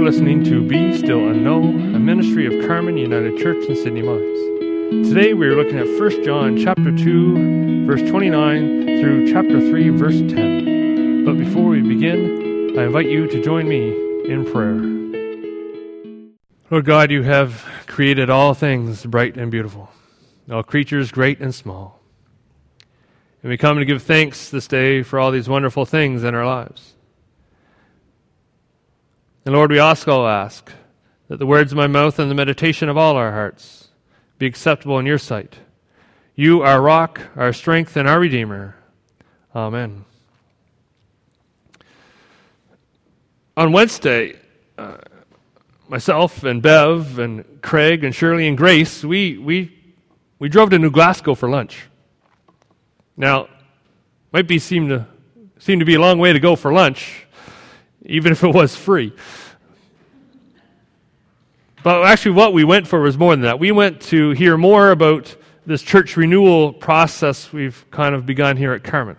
listening to Be Still and Know, a ministry of Carmen United Church in Sydney Mines. Today we are looking at 1 John chapter 2, verse 29 through chapter 3, verse 10. But before we begin, I invite you to join me in prayer. Lord God, you have created all things bright and beautiful, all creatures great and small. And we come to give thanks this day for all these wonderful things in our lives. And Lord, we also ask that the words of my mouth and the meditation of all our hearts be acceptable in your sight. You, our rock, our strength, and our Redeemer. Amen. On Wednesday, myself and Bev and Craig and Shirley and Grace, we drove to New Glasgow for lunch. Now, might seem to be a long way to go for lunch, even if it was free. But actually what we went for was more than that. We went to hear more about this church renewal process we've kind of begun here at Carmen.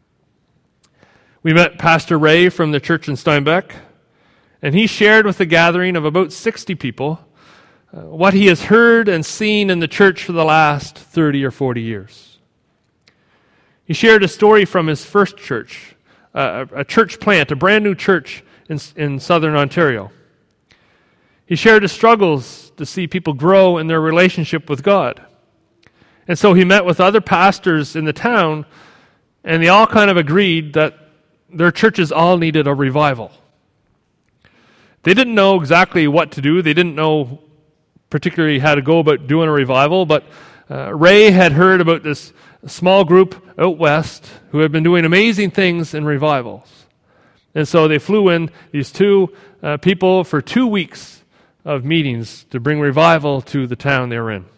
We met Pastor Ray from the church in Steinbeck, and he shared with a gathering of about 60 people what he has heard and seen in the church for the last 30 or 40 years. He shared a story from his first church, a church plant, a brand new church in southern Ontario. He shared his struggles to see people grow in their relationship with God. And so he met with other pastors in the town, and they all kind of agreed that their churches all needed a revival. They didn't know exactly what to do. They didn't know particularly how to go about doing a revival, but Ray had heard about this small group out west who had been doing amazing things in revivals. And so they flew in these two people for 2 weeks of meetings to bring revival to the town they were in.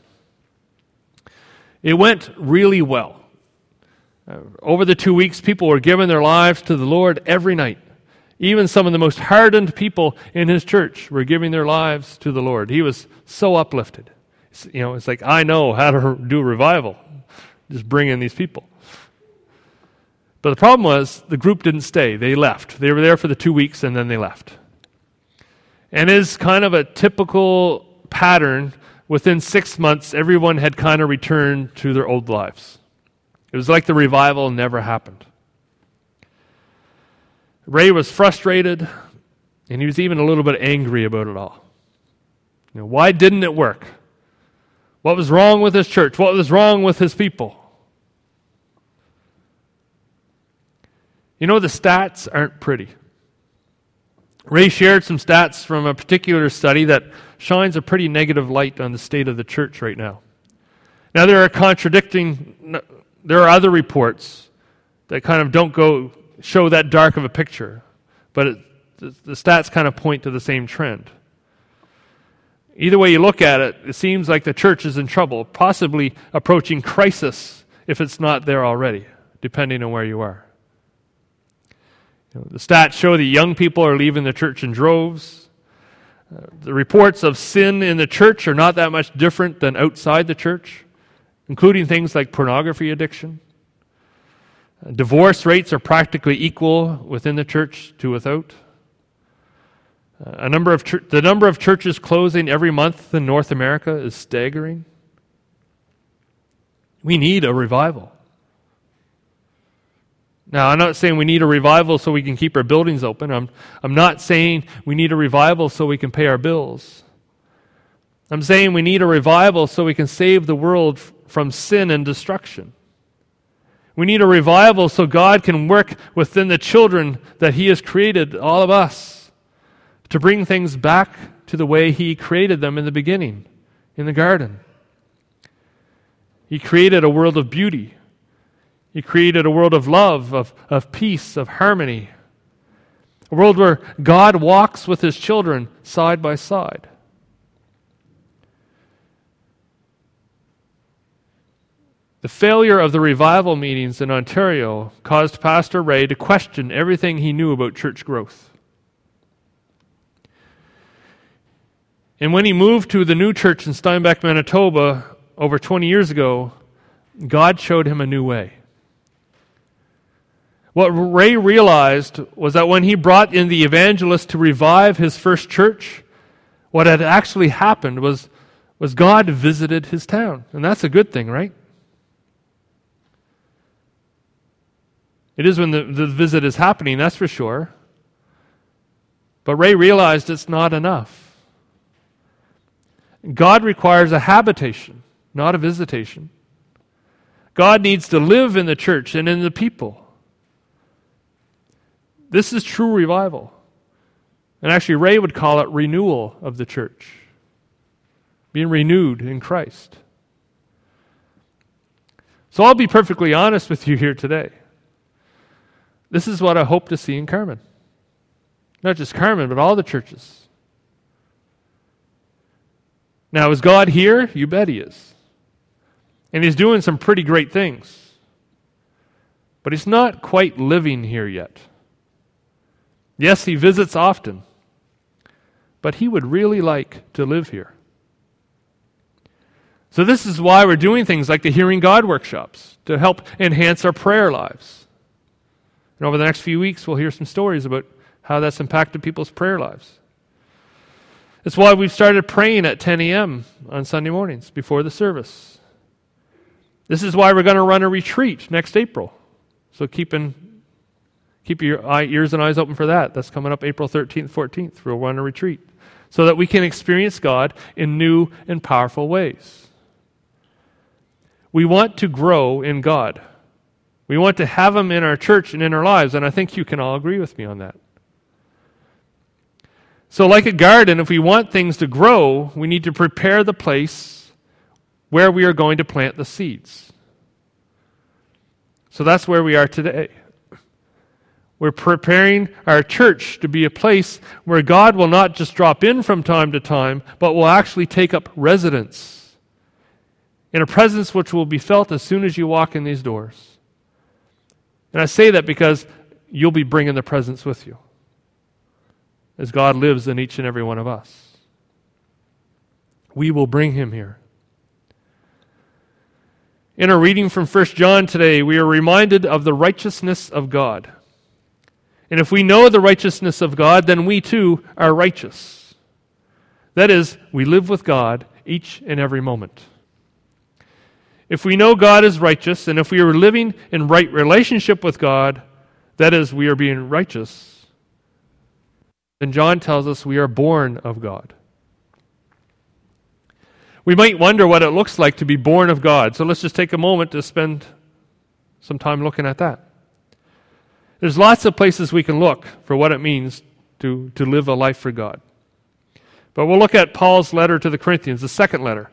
It went really well. Over the 2 weeks, people were giving their lives to the Lord every night. Even some of the most hardened people in his church were giving their lives to the Lord. He was so uplifted. It's like, I know how to do a revival. Just bring in these people. But the problem was, the group didn't stay. They left. They were there for the 2 weeks, and then they left. And as kind of a typical pattern, within 6 months, everyone had kind of returned to their old lives. It was like the revival never happened. Ray was frustrated, and he was even a little bit angry about it all. Why didn't it work? What was wrong with his church? What was wrong with his people? The stats aren't pretty. Ray shared some stats from a particular study that shines a pretty negative light on the state of the church right now. Now, there are other reports that kind of don't show that dark of a picture, but the stats kind of point to the same trend. Either way you look at it, it seems like the church is in trouble, possibly approaching crisis if it's not there already, depending on where you are. The stats show that young people are leaving the church in droves. The reports of sin in the church are not that much different than outside the church, including things like pornography addiction. Divorce rates are practically equal within the church to without. The number of churches closing every month in North America is staggering. We need a revival. Now, I'm not saying we need a revival so we can keep our buildings open. I'm not saying we need a revival so we can pay our bills. I'm saying we need a revival so we can save the world from sin and destruction. We need a revival so God can work within the children that He has created, all of us, to bring things back to the way He created them in the beginning, in the garden. He created a world of beauty. He created a world of love, of peace, of harmony. A world where God walks with His children side by side. The failure of the revival meetings in Ontario caused Pastor Ray to question everything he knew about church growth. And when he moved to the new church in Steinbeck, Manitoba, over 20 years ago, God showed him a new way. What Ray realized was that when he brought in the evangelist to revive his first church, what had actually happened was God visited his town. And that's a good thing, right? It is when the visit is happening, that's for sure. But Ray realized it's not enough. God requires a habitation, not a visitation. God needs to live in the church and in the people. This is true revival. And actually, Ray would call it renewal of the church. Being renewed in Christ. So I'll be perfectly honest with you here today. This is what I hope to see in Carmen. Not just Carmen, but all the churches. Now, is God here? You bet He is. And He's doing some pretty great things. But He's not quite living here yet. Yes, He visits often. But He would really like to live here. So this is why we're doing things like the Hearing God workshops, to help enhance our prayer lives. And over the next few weeks, we'll hear some stories about how that's impacted people's prayer lives. It's why we've started praying at 10 a.m. on Sunday mornings before the service. This is why we're going to run a retreat next April. So keep your ears and eyes open for that. That's coming up April 13th, 14th. We'll run a retreat so that we can experience God in new and powerful ways. We want to grow in God. We want to have Him in our church and in our lives, and I think you can all agree with me on that. So like a garden, if we want things to grow, we need to prepare the place where we are going to plant the seeds. So that's where we are today. We're preparing our church to be a place where God will not just drop in from time to time, but will actually take up residence in a presence which will be felt as soon as you walk in these doors. And I say that because you'll be bringing the presence with you as God lives in each and every one of us. We will bring Him here. In our reading from 1 John today, we are reminded of the righteousness of God. And if we know the righteousness of God, then we too are righteous. That is, we live with God each and every moment. If we know God is righteous, and if we are living in right relationship with God, that is, we are being righteous, then John tells us we are born of God. We might wonder what it looks like to be born of God, so let's just take a moment to spend some time looking at that. There's lots of places we can look for what it means to live a life for God. But we'll look at Paul's letter to the Corinthians, the second letter.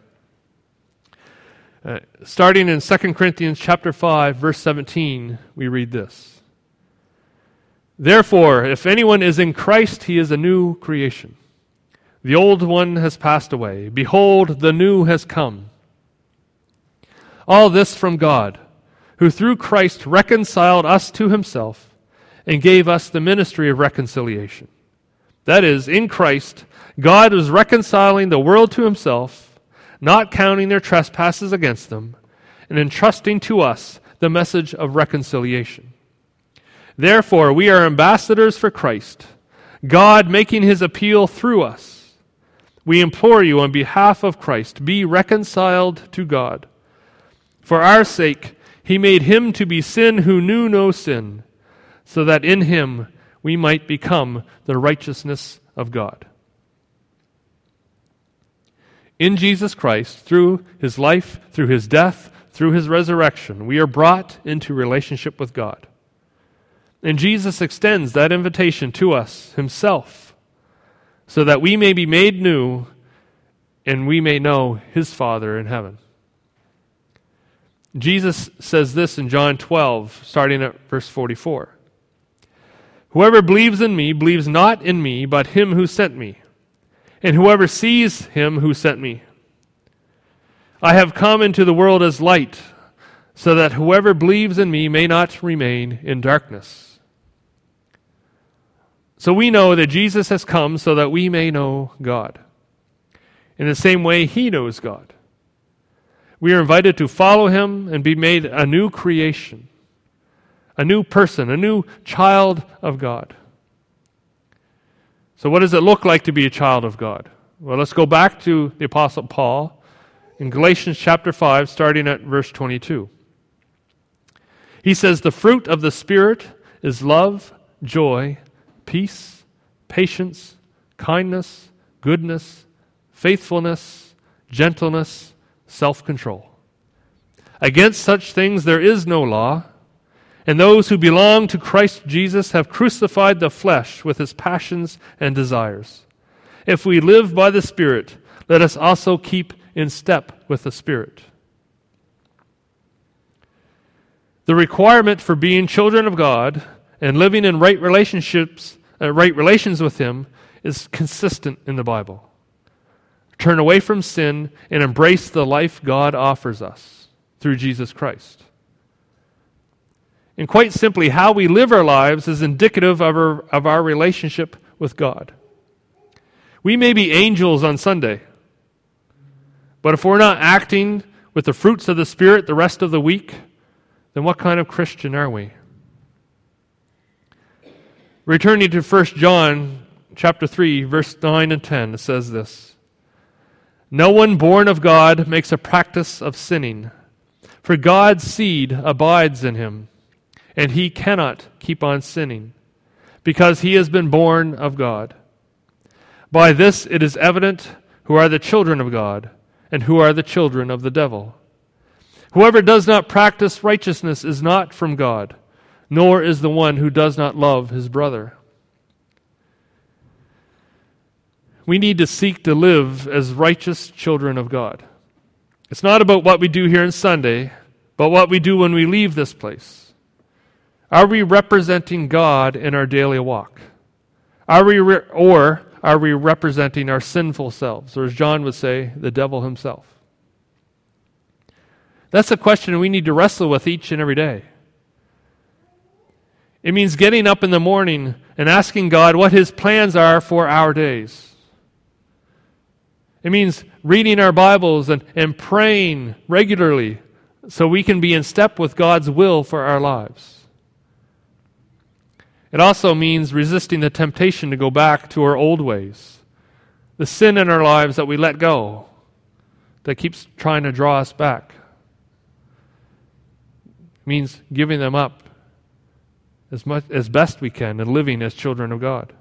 Starting in 2 Corinthians chapter 5, verse 17, we read this. Therefore, if anyone is in Christ, he is a new creation. The old one has passed away. Behold, the new has come. All this from God, who through Christ reconciled us to Himself and gave us the ministry of reconciliation. That is, in Christ, God was reconciling the world to Himself, not counting their trespasses against them, and entrusting to us the message of reconciliation. Therefore, we are ambassadors for Christ, God making His appeal through us. We implore you on behalf of Christ, be reconciled to God. For our sake, He made Him to be sin who knew no sin, so that in Him we might become the righteousness of God. In Jesus Christ, through His life, through His death, through His resurrection, we are brought into relationship with God. And Jesus extends that invitation to us Himself, so that we may be made new and we may know His Father in heaven. Jesus says this in John 12, starting at verse 44. Whoever believes in me believes not in me, but Him who sent me. And whoever sees Him who sent me. I have come into the world as light, so that whoever believes in me may not remain in darkness. So we know that Jesus has come so that we may know God. In the same way He knows God. We are invited to follow Him and be made a new creation. a new person, a new child of God. So what does it look like to be a child of God? Well, let's go back to the Apostle Paul in Galatians chapter 5, starting at verse 22. He says, "The fruit of the Spirit is love, joy, peace, patience, kindness, goodness, faithfulness, gentleness, self-control. Against such things there is no law, and those who belong to Christ Jesus have crucified the flesh with its passions and desires. If we live by the Spirit, let us also keep in step with the Spirit." The requirement for being children of God and living in right relations with Him is consistent in the Bible. Turn away from sin and embrace the life God offers us through Jesus Christ. And quite simply, how we live our lives is indicative of our relationship with God. We may be angels on Sunday, but if we're not acting with the fruits of the Spirit the rest of the week, then what kind of Christian are we? Returning to 1 John chapter 3, verse 9 and 10, it says this, "No one born of God makes a practice of sinning, for God's seed abides in him, and he cannot keep on sinning, because he has been born of God. By this it is evident who are the children of God, and who are the children of the devil. Whoever does not practice righteousness is not from God, nor is the one who does not love his brother." We need to seek to live as righteous children of God. It's not about what we do here on Sunday, but what we do when we leave this place. Are we representing God in our daily walk? Or are we representing our sinful selves, or as John would say, the devil himself? That's a question we need to wrestle with each and every day. It means getting up in the morning and asking God what His plans are for our days. It means reading our Bibles and praying regularly so we can be in step with God's will for our lives. It also means resisting the temptation to go back to our old ways, the sin in our lives that we let go, that keeps trying to draw us back. It means giving them up as best we can and living as children of God.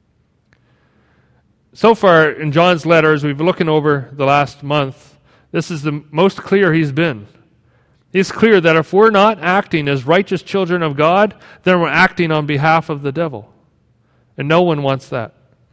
So far in John's letters, we've been looking over the last month, this is the most clear he's been. It's clear that if we're not acting as righteous children of God, then we're acting on behalf of the devil. And no one wants that.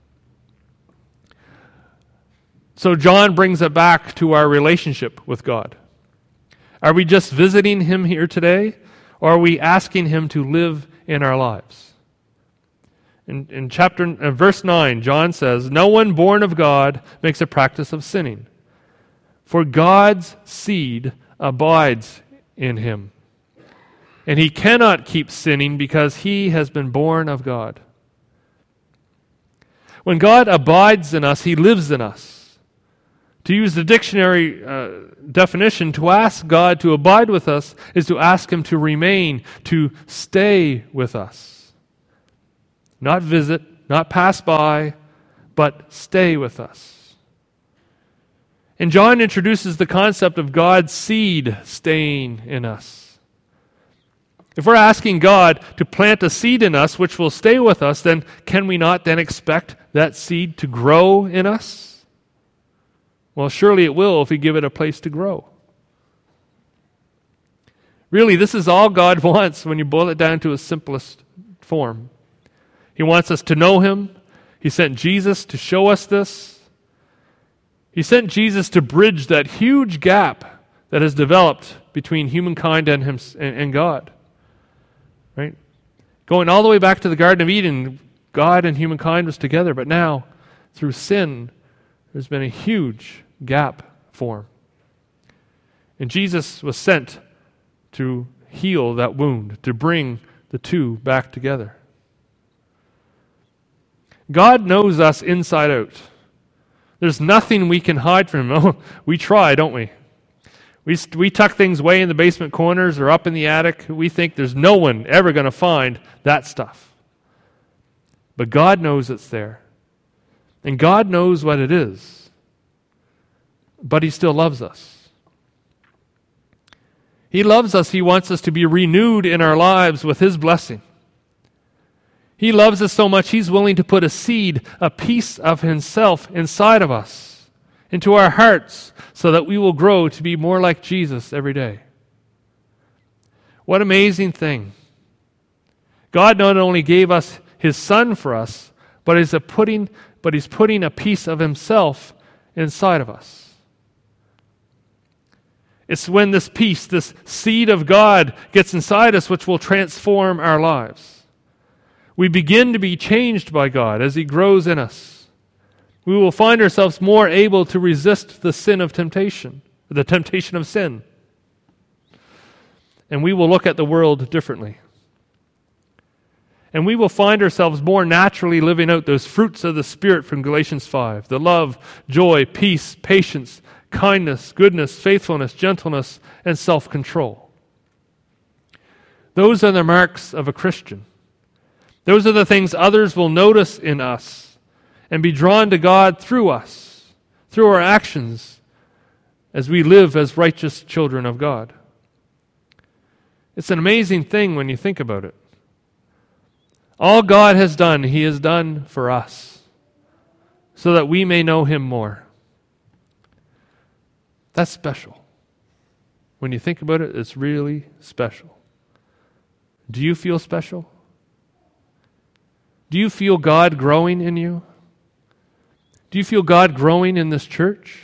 So John brings it back to our relationship with God. Are we just visiting Him here today, or are we asking Him to live in our lives? In verse 9, John says, "No one born of God makes a practice of sinning, for God's seed abides in him, and he cannot keep sinning because he has been born of God." When God abides in us, He lives in us. To use the dictionary definition, to ask God to abide with us is to ask Him to remain, to stay with us. Not visit, not pass by, but stay with us. And John introduces the concept of God's seed staying in us. If we're asking God to plant a seed in us which will stay with us, then can we not then expect that seed to grow in us? Well, surely it will if we give it a place to grow. Really, this is all God wants when you boil it down to its simplest form. He wants us to know Him. He sent Jesus to show us this. He sent Jesus to bridge that huge gap that has developed between humankind and God. Right? Going all the way back to the Garden of Eden, God and humankind was together, but now, through sin, there's been a huge gap formed. And Jesus was sent to heal that wound, to bring the two back together. God knows us inside out. There's nothing we can hide from Him. Oh, we try, don't we? We tuck things way in the basement corners or up in the attic. We think there's no one ever going to find that stuff. But God knows it's there. And God knows what it is. But He still loves us. He loves us. He wants us to be renewed in our lives with His blessing. He loves us so much, He's willing to put a seed, a piece of Himself inside of us, into our hearts, so that we will grow to be more like Jesus every day. What an amazing thing. God not only gave us His Son for us, but He's putting a piece of Himself inside of us. It's when this piece, this seed of God, gets inside us, which will transform our lives. We begin to be changed by God as He grows in us. We will find ourselves more able to resist the sin of temptation, the temptation of sin. And we will look at the world differently. And we will find ourselves more naturally living out those fruits of the Spirit from Galatians 5. The love, joy, peace, patience, kindness, goodness, faithfulness, gentleness, and self-control. Those are the marks of a Christian. Those are the things others will notice in us and be drawn to God through us, through our actions, as we live as righteous children of God. It's an amazing thing when you think about it. All God has done, He has done for us, so that we may know Him more. That's special. When you think about it, it's really special. Do you feel special? Do you feel God growing in you? Do you feel God growing in this church?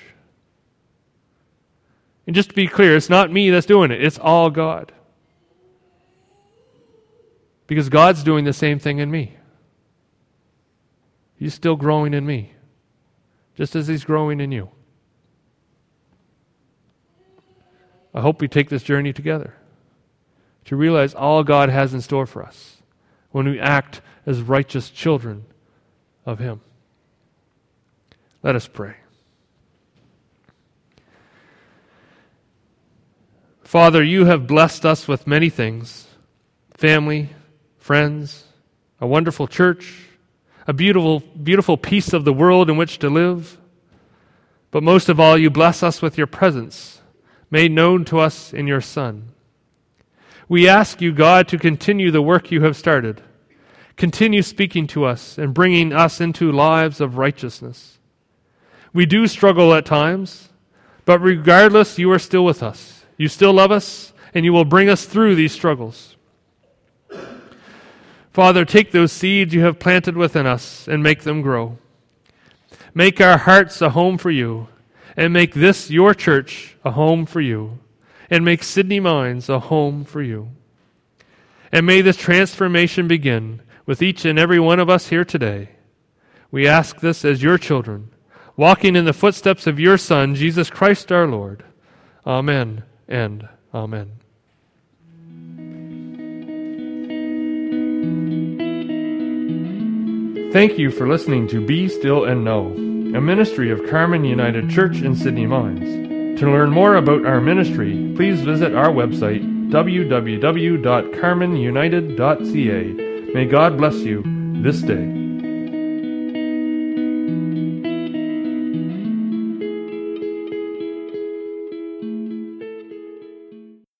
And just to be clear, it's not me that's doing it. It's all God. Because God's doing the same thing in me. He's still growing in me, just as He's growing in you. I hope we take this journey together to realize all God has in store for us when we act as righteous children of Him. Let us pray. Father, You have blessed us with many things: family, friends, a wonderful church, a beautiful, beautiful piece of the world in which to live. But most of all, You bless us with Your presence, made known to us in Your Son. We ask You, God, to continue the work You have started. Continue speaking to us and bringing us into lives of righteousness. We do struggle at times, but regardless, You are still with us. You still love us, and You will bring us through these struggles. Father, take those seeds You have planted within us and make them grow. Make our hearts a home for You, and make this, Your church, a home for You, and make Sydney Mines a home for You. And may this transformation begin with each and every one of us here today. We ask this as Your children, walking in the footsteps of Your Son, Jesus Christ our Lord. Amen and amen. Thank you for listening to Be Still and Know, a ministry of Carmen United Church in Sydney Mines. To learn more about our ministry, please visit our website, www.carmenunited.ca. May God bless you this day.